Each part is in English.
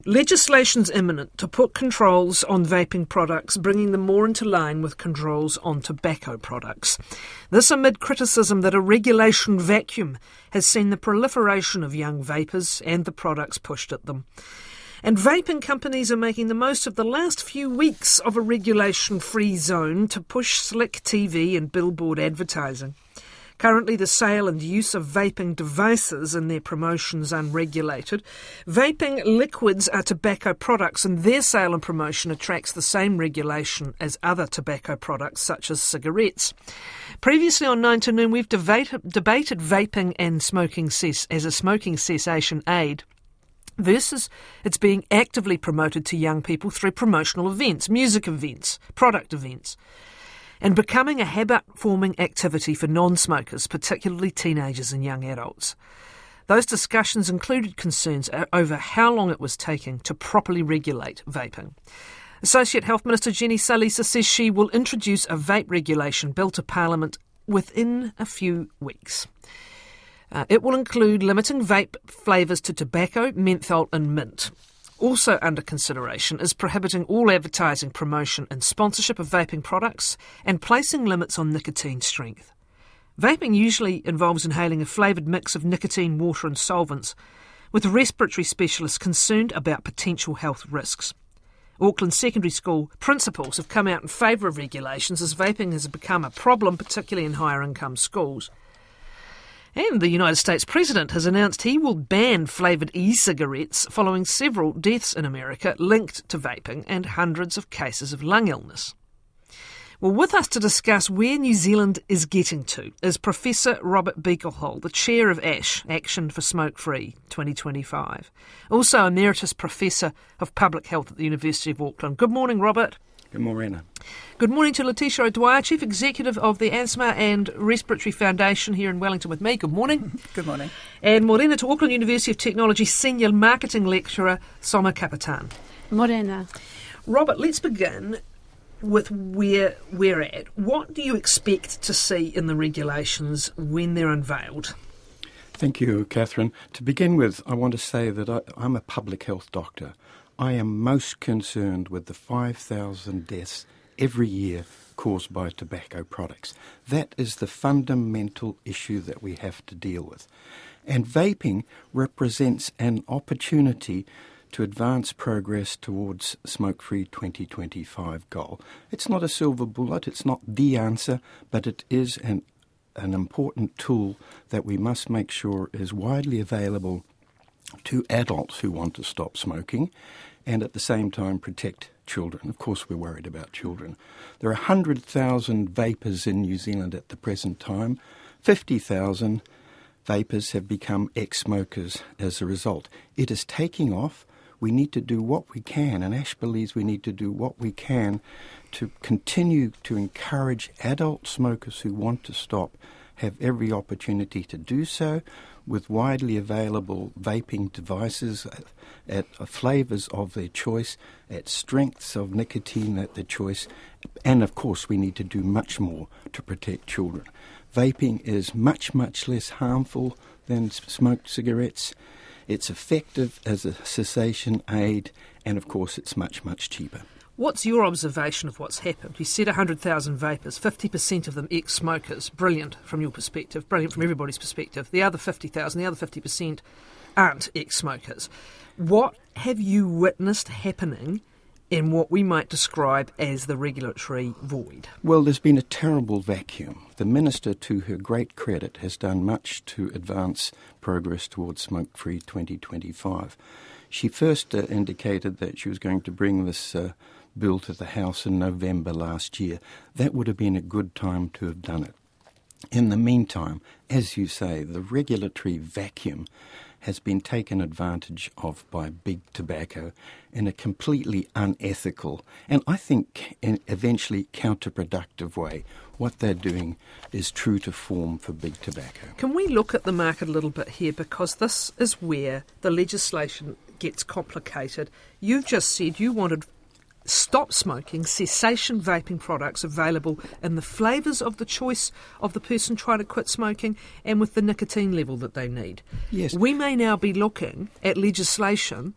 Legislation's imminent to put controls on vaping products, bringing them more into line with controls on tobacco products. This amid criticism that a regulation vacuum has seen the proliferation of young vapers and the products pushed at them. And vaping companies are making the most of the last few weeks of a regulation-free zone to push slick TV and billboard advertising. Currently, the sale and use of vaping devices and their promotions unregulated. Vaping liquids are tobacco products, and their sale and promotion attracts the same regulation as other tobacco products, such as cigarettes. Previously on 9 to Noon, we've debated vaping and smoking as a smoking cessation aid versus it's being actively promoted to young people through promotional events, music events, product events, and becoming a habit-forming activity for non-smokers, particularly teenagers and young adults. Those discussions included concerns over how long it was taking to properly regulate vaping. Associate Health Minister Jenny Salisa says she will introduce a vape regulation bill to Parliament within a few weeks. It will include limiting vape flavours to tobacco, menthol and mint. Also under consideration is prohibiting all advertising, promotion and sponsorship of vaping products and placing limits on nicotine strength. Vaping usually involves inhaling a flavoured mix of nicotine, water and solvents, with respiratory specialists concerned about potential health risks. Auckland Secondary School principals have come out in favour of regulations as vaping has become a problem, particularly in higher income schools. And the United States President has announced he will ban flavoured e-cigarettes following several deaths in America linked to vaping and hundreds of cases of lung illness. Well, with us to discuss where New Zealand is getting to is Professor Robert Beaglehole, the Chair of ASH, Action for Smoke Free 2025. Also Emeritus Professor of Public Health at the University of Auckland. Good morning, Robert. Good morning. Good morning to Letitia O'Dwyer, Chief Executive of the Asthma and Respiratory Foundation here in Wellington with me. Good morning. Good morning. And morena to Auckland University of Technology Senior Marketing Lecturer Soma Kapitan. Morena. Robert, let's begin with where we're at. What do you expect to see in the regulations when they're unveiled? Thank you, Catherine. To begin with, I want to say that I'm a public health doctor. I am most concerned with the 5,000 deaths every year caused by tobacco products. That is the fundamental issue that we have to deal with. And vaping represents an opportunity to advance progress towards Smoke-Free 2025 goal. It's not a silver bullet, it's not the answer, but it is an important tool that we must make sure is widely available to adults who want to stop smoking and at the same time protect children. Of course, we're worried about children. There are 100,000 vapers in New Zealand at the present time. 50,000 vapers have become ex-smokers as a result. It is taking off. We need to do what we can, and ASH believes we need to do what we can to continue to encourage adult smokers who want to stop have every opportunity to do so with widely available vaping devices at flavours of their choice, at strengths of nicotine at their choice, and of course we need to do much more to protect children. Vaping is much, much less harmful than smoked cigarettes. It's effective as a cessation aid, and of course it's much, much cheaper. What's your observation of what's happened? You said 100,000 vapers, 50% of them ex-smokers. Brilliant from your perspective, brilliant from everybody's perspective. The other 50,000, the other 50% aren't ex-smokers. What have you witnessed happening in what we might describe as the regulatory void? Well, there's been a terrible vacuum. The Minister, to her great credit, has done much to advance progress towards Smoke-Free 2025. She first indicated that she was going to bring this bill to the House in November last year. That would have been a good time to have done it. In the meantime, as you say, the regulatory vacuum has been taken advantage of by big tobacco in a completely unethical and I think eventually counterproductive way. What they're doing is true to form for big tobacco. Can we look at the market a little bit here, because this is where the legislation gets complicated. You've just said you wanted stop smoking, cessation vaping products available in the flavours of the choice of the person trying to quit smoking and with the nicotine level that they need. Yes. We may now be looking at legislation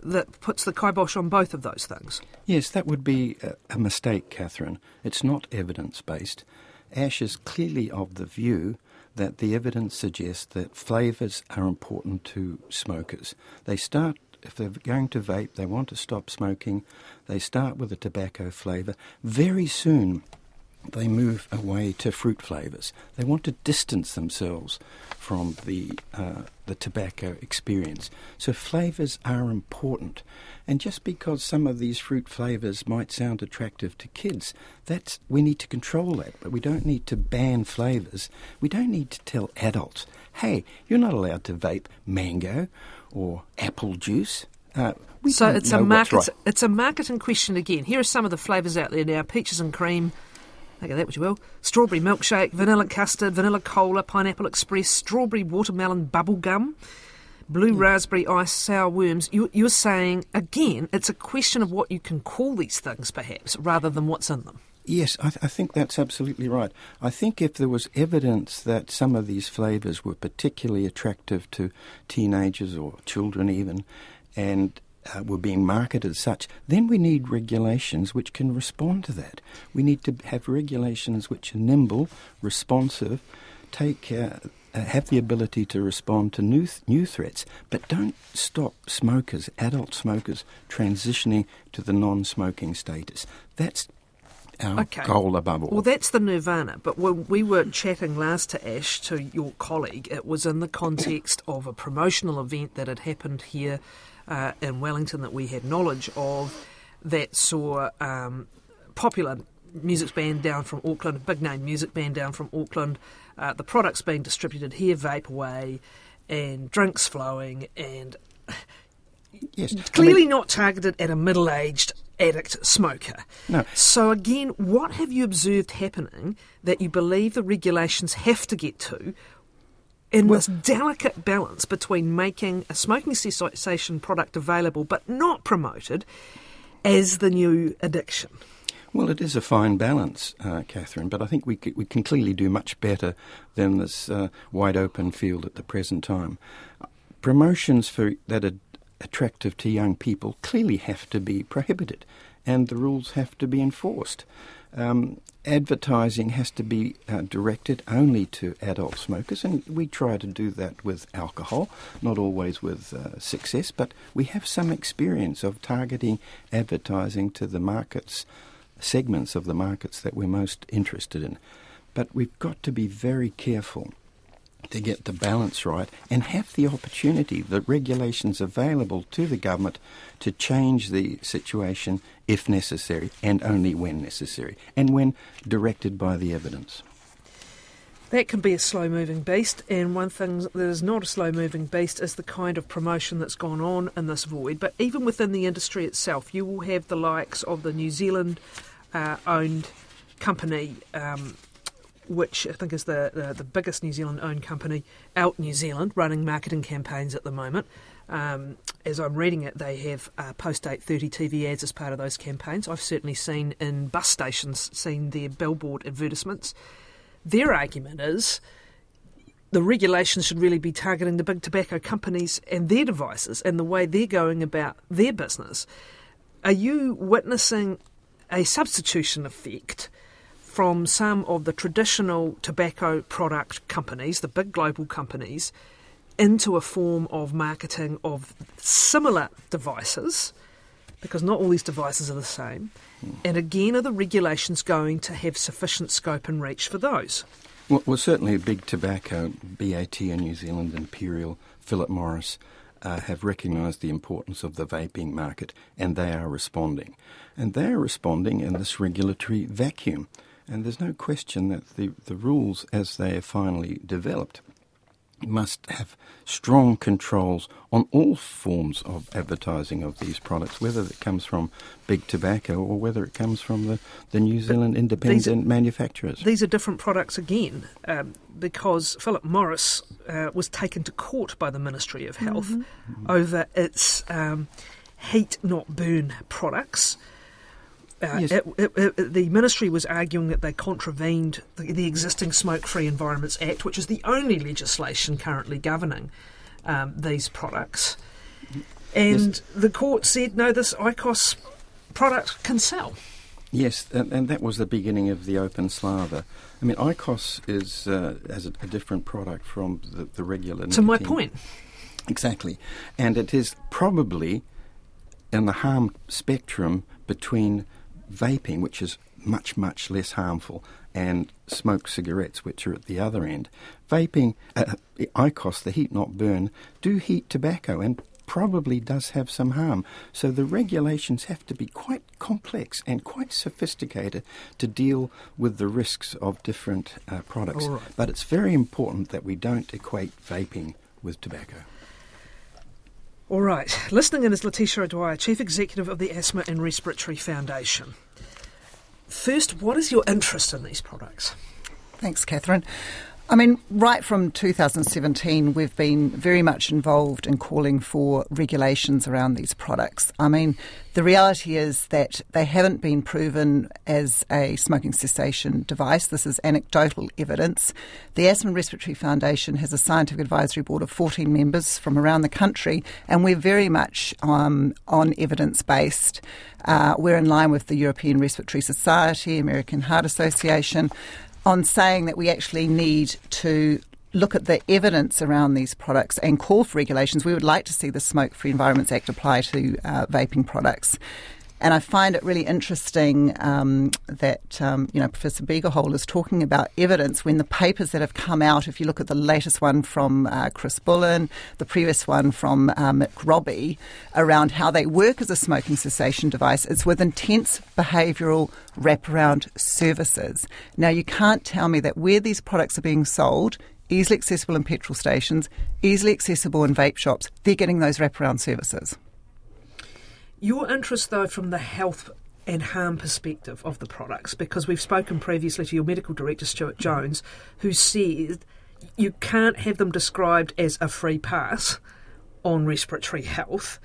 that puts the kibosh on both of those things? Yes, that would be a mistake, Catherine. It's not evidence-based. ASH is clearly of the view that the evidence suggests that flavours are important to smokers. They start, if they're going to vape, they want to stop smoking, they start with a tobacco flavour. Very soon they move away to fruit flavours. They want to distance themselves from the tobacco experience. So flavours are important. And just because some of these fruit flavours might sound attractive to kids, we need to control that. But we don't need to ban flavours. We don't need to tell adults, hey, you're not allowed to vape mango or apple juice. So it's a marketing question again. Here are some of the flavours out there now. Peaches and cream. Think of that what you will. Strawberry milkshake, vanilla custard, vanilla cola, pineapple express, strawberry watermelon bubble gum, blue raspberry ice, sour worms. You're saying, again, it's a question of what you can call these things, perhaps, rather than what's in them. Yes, I think that's absolutely right. I think if there was evidence that some of these flavours were particularly attractive to teenagers or children even, and were being marketed as such, then we need regulations which can respond to that. We need to have regulations which are nimble, responsive, have the ability to respond to new threats, but don't stop smokers, adult smokers, transitioning to the non-smoking status. That's our goal above all. Well, that's the nirvana. But when we were chatting last to Ash, to your colleague, it was in the context of a promotional event that had happened here in Wellington that we had knowledge of, that saw popular music band down from Auckland, a big name music band down from Auckland, the products being distributed here, vape away, and drinks flowing, and clearly not targeted at a middle-aged addict smoker. No. So again, what have you observed happening that you believe the regulations have to get to in this delicate balance between making a smoking cessation product available but not promoted as the new addiction? Well, it is a fine balance, Catherine, but I think we can clearly do much better than this wide-open field at the present time. Promotions that are attractive to young people clearly have to be prohibited, and the rules have to be enforced. Advertising has to be directed only to adult smokers, and we try to do that with alcohol, not always with success, but we have some experience of targeting advertising to the segments of the markets that we're most interested in. But we've got to be very careful to get the balance right and have the opportunity, the regulations available to the government to change the situation if necessary, and only when necessary, and when directed by the evidence. That can be a slow-moving beast, and one thing that is not a slow-moving beast is the kind of promotion that's gone on in this void. But even within the industry itself, you will have the likes of the New Zealand-owned company, which I think is the biggest New Zealand-owned company out New Zealand, running marketing campaigns at the moment. As I'm reading it, they have post-8:30 TV ads as part of those campaigns. I've certainly seen in bus stations, seen their billboard advertisements. Their argument is the regulations should really be targeting the big tobacco companies and their devices and the way they're going about their business. Are you witnessing a substitution effect from some of the traditional tobacco product companies, the big global companies, into a form of marketing of similar devices, because not all these devices are the same? And again, are the regulations going to have sufficient scope and reach for those? Well, certainly big tobacco, BAT in New Zealand, Imperial, Philip Morris, have recognised the importance of the vaping market, and they are responding. And they are responding in this regulatory vacuum. And there's no question that the rules, as they are finally developed, must have strong controls on all forms of advertising of these products, whether it comes from big tobacco or whether it comes from the New Zealand independent manufacturers. These are different products again, because Philip Morris was taken to court by the Ministry of Health over its heat not burn products. Yes. The Ministry was arguing that they contravened the existing Smoke-Free Environments Act, which is the only legislation currently governing these products. And the court said, no, this IQOS product can sell. Yes, and that was the beginning of the open slather. I mean, IQOS has a different product from the regular nicotine. To my point. Exactly. And it is probably in the harm spectrum between vaping, which is much, much less harmful, and smoked cigarettes, which are at the other end. Vaping, IQOS, the heat not burn, do heat tobacco and probably does have some harm. So the regulations have to be quite complex and quite sophisticated to deal with the risks of different products. Right. But it's very important that we don't equate vaping with tobacco. All right. Listening in is Letitia O'Dwyer, Chief Executive of the Asthma and Respiratory Foundation. First, what is your interest in these products? Thanks, Catherine. I mean, right from 2017, we've been very much involved in calling for regulations around these products. I mean, the reality is that they haven't been proven as a smoking cessation device. This is anecdotal evidence. The Asthma and Respiratory Foundation has a scientific advisory board of 14 members from around the country, and we're very much on evidence-based. We're in line with the European Respiratory Society, American Heart Association, on saying that we actually need to look at the evidence around these products and call for regulations. We would like to see the Smoke-Free Environments Act apply to vaping products. And I find it really interesting that Professor Beagerhole is talking about evidence when the papers that have come out, if you look at the latest one from Chris Bullen, the previous one from Mick Robbie, around how they work as a smoking cessation device, it's with intense behavioural wraparound services. Now, you can't tell me that where these products are being sold, easily accessible in petrol stations, easily accessible in vape shops, they're getting those wraparound services. Your interest, though, from the health and harm perspective of the products, because we've spoken previously to your medical director, Stuart Jones, who said you can't have them described as a free pass on respiratory health.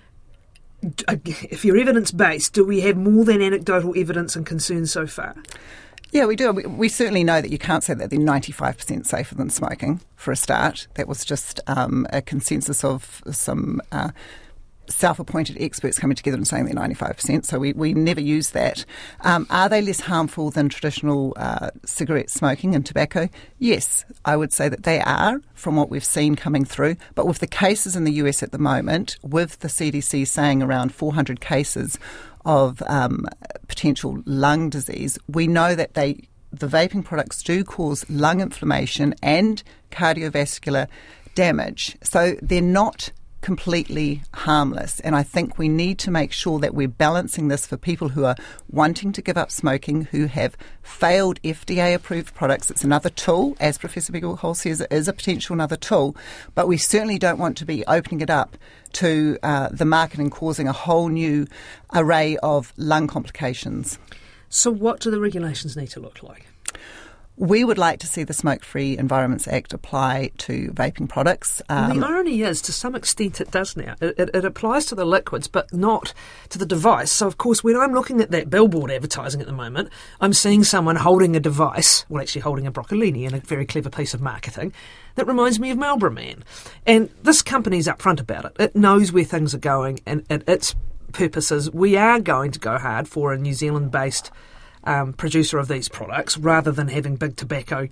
If you're evidence-based, do we have more than anecdotal evidence and concerns so far? Yeah, we do. We certainly know that you can't say that they're 95% safer than smoking, for a start. That was just a consensus of some self-appointed experts coming together and saying they're 95%, so we never use that. Are they less harmful than traditional cigarette smoking and tobacco? Yes, I would say that they are, from what we've seen coming through. But with the cases in the US at the moment, with the CDC saying around 400 cases of potential lung disease, we know that the vaping products do cause lung inflammation and cardiovascular damage. So they're not completely harmless, and I think we need to make sure that we're balancing this for people who are wanting to give up smoking, who have failed FDA-approved products. It's another tool, as Professor Beagerhole says, it is a potential another tool, but we certainly don't want to be opening it up to the market and causing a whole new array of lung complications. So what do the regulations need to look like? We would like to see the Smoke-Free Environments Act apply to vaping products. The irony is, to some extent, it does now. It applies to the liquids, but not to the device. So, of course, when I'm looking at that billboard advertising at the moment, I'm seeing someone holding a device, well, actually holding a broccolini in a very clever piece of marketing, that reminds me of Marlboro Man. And this company's upfront about it. It knows where things are going, and its purposes, we are going to go hard for a New Zealand-based producer of these products, rather than having big tobacco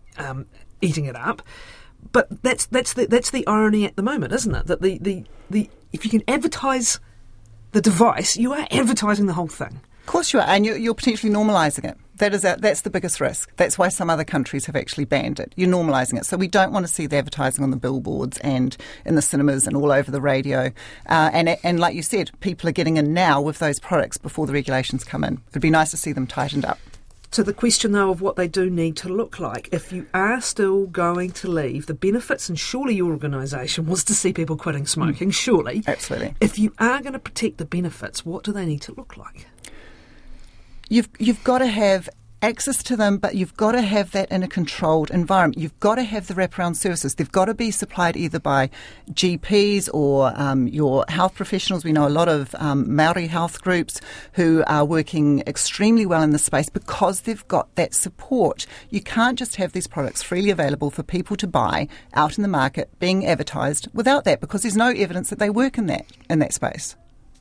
eating it up. But that's the irony at the moment, isn't it? That the if you can advertise the device, you are advertising the whole thing. Of course you are, and you're potentially normalising it. That's the biggest risk. That's why some other countries have actually banned it. You're normalising it. So we don't want to see the advertising on the billboards and in the cinemas and all over the radio. And like you said, people are getting in now with those products before the regulations come in. It'd be nice to see them tightened up. To the question, though, of what they do need to look like, if you are still going to leave the benefits, and surely your organisation was to see people quitting smoking, surely. Absolutely. If you are going to protect the benefits, what do they need to look like? You've got to have access to them, but you've got to have that in a controlled environment. You've got to have the wraparound services. They've got to be supplied either by GPs or your health professionals. We know a lot of Māori health groups who are working extremely well in this space because they've got that support. You can't just have these products freely available for people to buy out in the market, being advertised without that, because there's no evidence that they work in that space.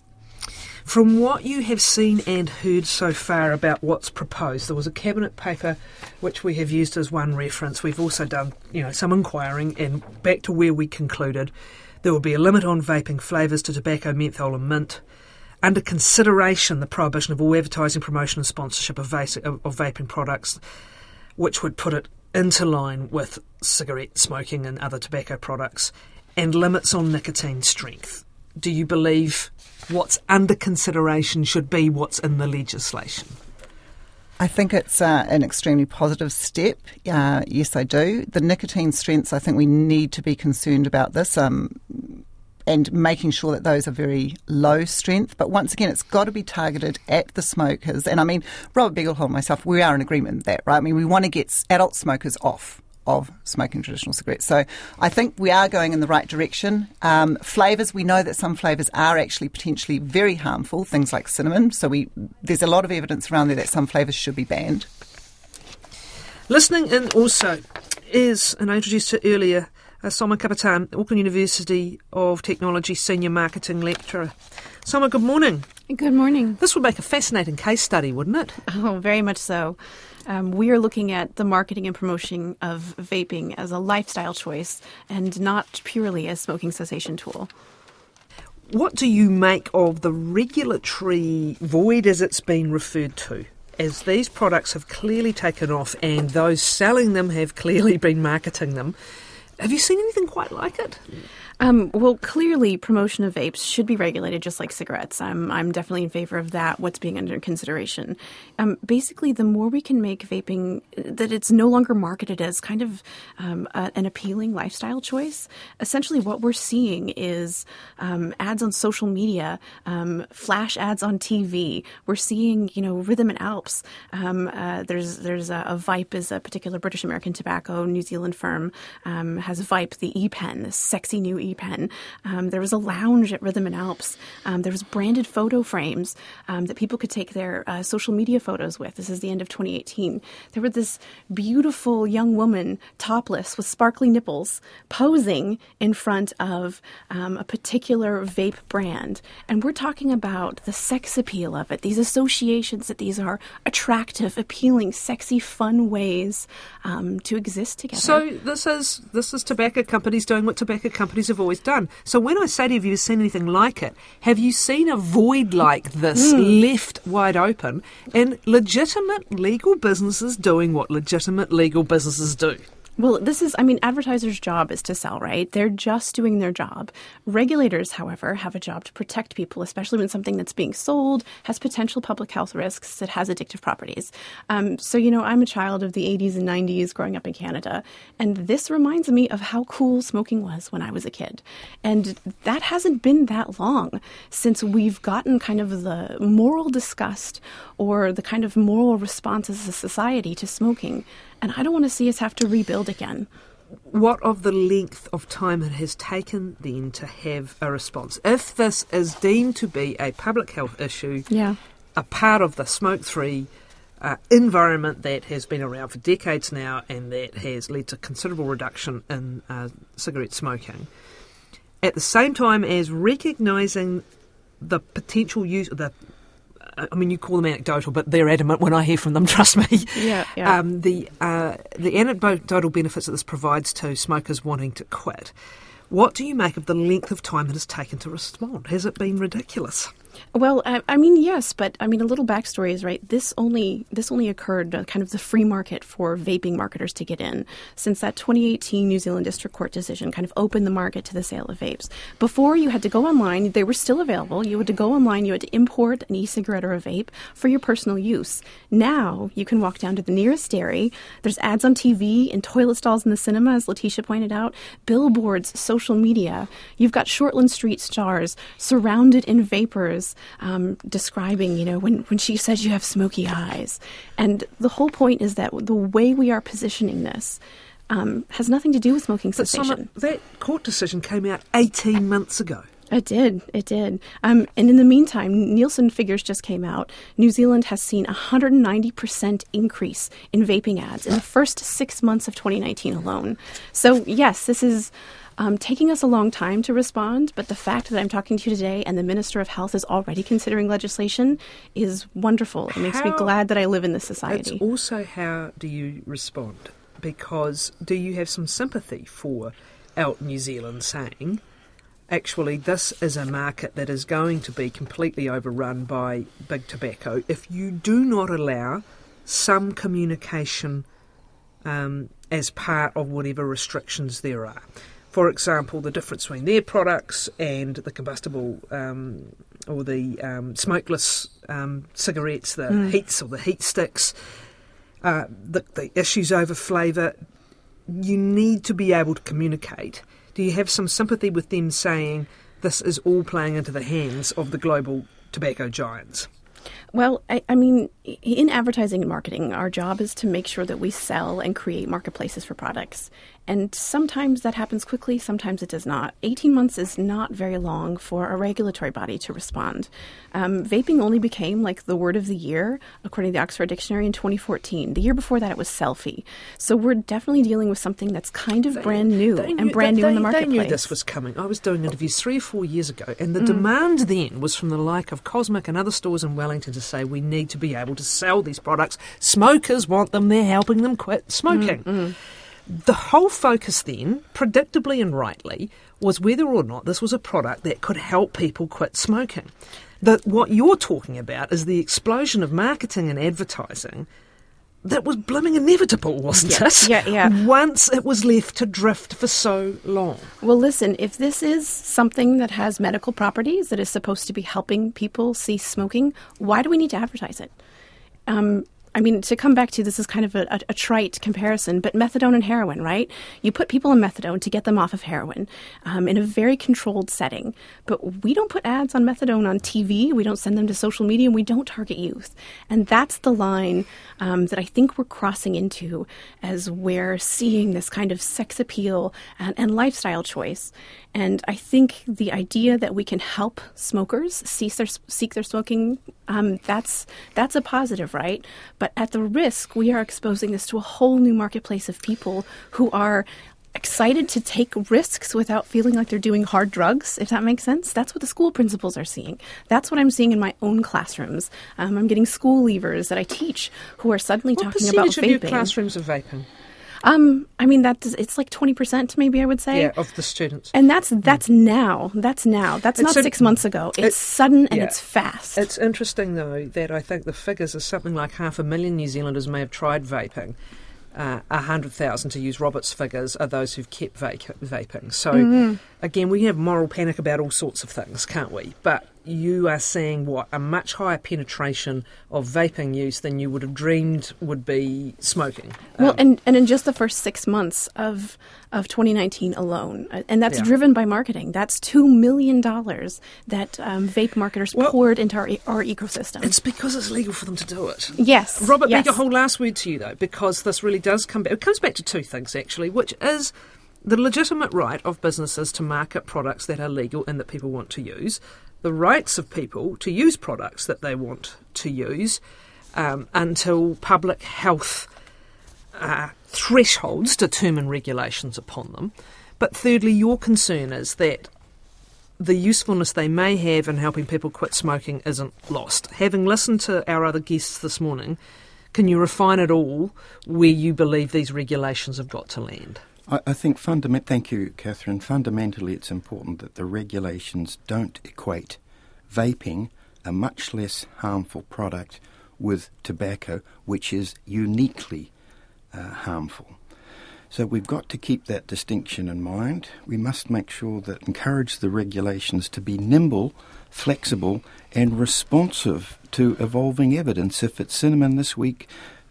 From what you have seen and heard so far about what's proposed, there was a cabinet paper which we have used as one reference. We've also done, some inquiring, and back to where we concluded, there will be a limit on vaping flavours to tobacco, menthol and mint. Under consideration, the prohibition of all advertising, promotion and sponsorship of vaping products, which would put it into line with cigarette smoking and other tobacco products, and limits on nicotine strength. Do you believe what's under consideration should be what's in the legislation? I think it's an extremely positive step. Yes, I do. The nicotine strengths, I think we need to be concerned about this and making sure that those are very low strength. But once again, it's got to be targeted at the smokers. And I mean, Robert Beaglehall and myself, we are in agreement with that, right? I mean, we want to get adult smokers off of smoking traditional cigarettes. So I think we are going in the right direction. Flavours, we know that some flavours are actually potentially very harmful, things like cinnamon. So there's a lot of evidence around there that some flavours should be banned. Listening in also is, and I introduced her earlier, Soma Kapatan, Auckland University of Technology Senior Marketing Lecturer. Soma, good morning. Good morning. This would make a fascinating case study, wouldn't it? Oh, very much so. We are looking at the marketing and promotion of vaping as a lifestyle choice and not purely a smoking cessation tool. What do you make of the regulatory void, as it's been referred to, as these products have clearly taken off and those selling them have clearly been marketing them? Have you seen anything quite like it? Well, clearly, promotion of vapes should be regulated just like cigarettes. I'm definitely in favor of that, what's being under consideration. Basically, the more we can make vaping, that it's no longer marketed as kind of an appealing lifestyle choice. Essentially, what we're seeing is ads on social media, flash ads on TV. We're seeing, Rhythm and Alps. There's a Vype is a particular British American tobacco New Zealand firm, has Vype, the e-pen, this sexy new e-pen. There was a lounge at Rhythm and Alps. There was branded photo frames that people could take their social media photos with. This is the end of 2018. There was this beautiful young woman, topless, with sparkly nipples, posing in front of a particular vape brand. And we're talking about the sex appeal of it, these associations that these are attractive, appealing, sexy, fun ways to exist together. So this is tobacco companies doing what tobacco companies have always done. So when I say to you, have you seen anything like it? Have you seen a void like this left wide open in legitimate legal businesses doing what legitimate legal businesses do? Well, advertisers' job is to sell, right? They're just doing their job. Regulators, however, have a job to protect people, especially when something that's being sold has potential public health risks, it has addictive properties. I'm a child of the 80s and 90s growing up in Canada, and this reminds me of how cool smoking was when I was a kid. And that hasn't been that long since we've gotten kind of the moral disgust or the kind of moral response as a society to smoking. And I don't want to see us have to rebuild again. What of the length of time it has taken then to have a response? If this is deemed to be a public health issue, a part of the smoke-free environment that has been around for decades now and that has led to considerable reduction in cigarette smoking, at the same time as recognising the potential use, you call them anecdotal, but they're adamant when I hear from them, trust me. Yeah. The anecdotal benefits that this provides to smokers wanting to quit. What do you make of the length of time it has taken to respond? Has it been ridiculous? Well, yes, but a little backstory is right. This only occurred kind of the free market for vaping marketers to get in since that 2018 New Zealand District Court decision kind of opened the market to the sale of vapes. Before, you had to go online. They were still available. You had to go online. You had to import an e-cigarette or a vape for your personal use. Now you can walk down to the nearest dairy. There's ads on TV, in toilet stalls in the cinema, as Letitia pointed out, billboards, social media. You've got Shortland Street stars surrounded in vapors. was describing, when she says you have smoky eyes. And the whole point is that the way we are positioning this has nothing to do with smoking cessation. That court decision came out 18 months ago. It did. And in the meantime, Nielsen figures just came out. New Zealand has seen a 190% increase in vaping ads in the first 6 months of 2019 alone. So, yes, this is taking us a long time to respond, but the fact that I'm talking to you today and the Minister of Health is already considering legislation is wonderful. It makes me glad that I live in this society. It's also, how do you respond? Because do you have some sympathy for Out New Zealand saying, actually, this is a market that is going to be completely overrun by big tobacco if you do not allow some communication as part of whatever restrictions there are. For example, the difference between their products and the combustible or the smokeless cigarettes, the heats or the heat sticks, the issues over flavour. You need to be able to communicate. Do you have some sympathy with them saying this is all playing into the hands of the global tobacco giants? Well, I mean, in advertising and marketing, our job is to make sure that we sell and create marketplaces for products. And sometimes that happens quickly, sometimes it does not. 18 months is not very long for a regulatory body to respond. Vaping only became like the word of the year, according to the Oxford Dictionary, in 2014. The year before that, it was selfie. So we're definitely dealing with something that's kind of brand new in the marketplace. They knew this was coming. I was doing interviews 3 or 4 years ago, and the demand then was from the like of Cosmic and other stores in Wellington to say we need to be able to sell these products. Smokers want them. They're helping them quit smoking. The whole focus then, predictably and rightly, was whether or not this was a product that could help people quit smoking. What you're talking about is the explosion of marketing and advertising that was blooming inevitable, wasn't it? Yeah. Once it was left to drift for so long. Well, listen, if this is something that has medical properties that is supposed to be helping people cease smoking, why do we need to advertise it? I mean, to come back to, this is kind of a trite comparison, but methadone and heroin, right? You put people on methadone to get them off of heroin in a very controlled setting. But we don't put ads on methadone on TV. We don't send them to social media, and we don't target youth. And that's the line that I think we're crossing into as we're seeing this kind of sex appeal and lifestyle choice. And I think the idea that we can help smokers seek their smoking, that's a positive, right? But at the risk, we are exposing this to a whole new marketplace of people who are excited to take risks without feeling like they're doing hard drugs, if that makes sense. That's what the school principals are seeing. That's what I'm seeing in my own classrooms. I'm getting school leavers that I teach who are suddenly talking about vaping. What percentage of your classrooms are vaping? I mean, it's like 20%, maybe, I would say. Yeah, of the students. And that's now. That's not 6 months ago. It's sudden and it's fast. It's interesting, though, that I think the figures are something like 500,000 New Zealanders may have tried vaping. 100,000, to use Robert's figures, are those who've kept vaping. So, again, we have moral panic about all sorts of things, can't we? But you are seeing, a much higher penetration of vaping use than you would have dreamed would be smoking. Well, and in just the first 6 months of 2019 alone, and that's driven by marketing. That's $2 million that vape marketers poured into our ecosystem. It's because it's legal for them to do it. Yes. Robert, make a whole last word to you, though, because this really does come back. It comes back to two things, actually, which is the legitimate right of businesses to market products that are legal and that people want to use, the rights of people to use products that they want to use until public health thresholds determine regulations upon them. But thirdly, your concern is that the usefulness they may have in helping people quit smoking isn't lost. Having listened to our other guests this morning, can you refine it all where you believe these regulations have got to land? I think thank you, Catherine. Fundamentally, it's important that the regulations don't equate vaping, a much less harmful product, with tobacco, which is uniquely harmful. So we've got to keep that distinction in mind. We must make sure that encourage the regulations to be nimble, flexible, and responsive to evolving evidence. If it's cinnamon this week,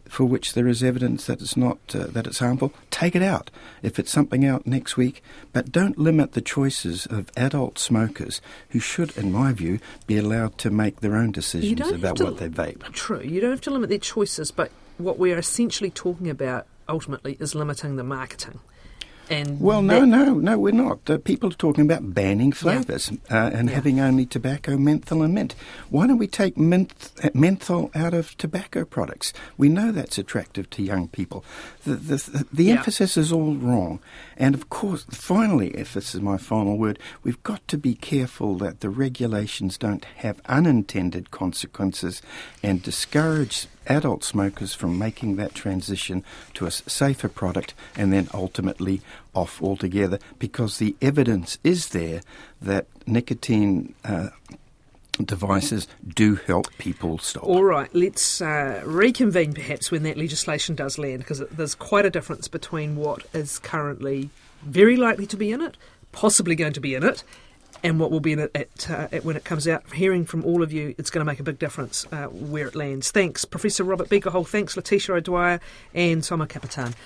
for which there is evidence that it's not that it's harmful, take it out. If it's something out next week, but don't limit the choices of adult smokers who should, in my view, be allowed to make their own decisions about what they vape. True, you don't have to limit their choices, but what we're essentially talking about ultimately is limiting the marketing. And well, no, we're not. People are talking about banning flavours and having only tobacco, menthol and mint. Why don't we take menthol out of tobacco products? We know that's attractive to young people. The emphasis is all wrong. And, of course, finally, if this is my final word, we've got to be careful that the regulations don't have unintended consequences and discourage adult smokers from making that transition to a safer product and then ultimately off altogether, because the evidence is there that nicotine devices do help people stop. All right, let's reconvene perhaps when that legislation does land, because there's quite a difference between what is currently very likely to be in it, possibly going to be in it, and what will be in it when it comes out. Hearing from all of you, it's going to make a big difference where it lands. Thanks, Professor Robert Beakerhole. Thanks, Letitia O'Dwyer and Tomo Kapitan.